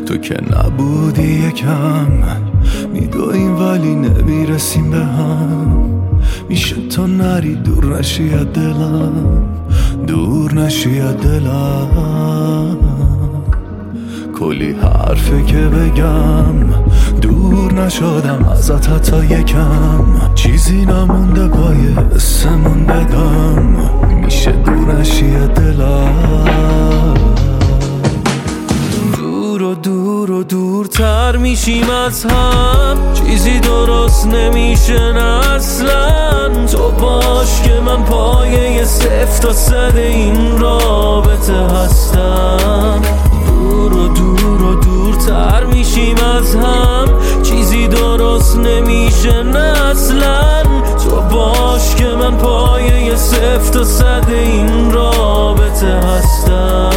تو که نبودی یکم میدویم ولی نمیرسیم به هم. میشه تو نری دور نشی از دلم، دور نشی از دلم. کلی حرفه که بگم دور نشدم ازت حتی یکم. چیزی نمونده پای اسمون بدم، میشه دور نشی از دلم. دور و دور و دورتر میشیم از هم، چیزی درست نمیشه اصلا. تو باش که من پایه 0 تا 100 این رابطه هستم. دور و دور و دورتر میشیم از هم، چیزی درست نمیشه اصلا. تو باش که من پایه 0 تا 100 این رابطه هستم.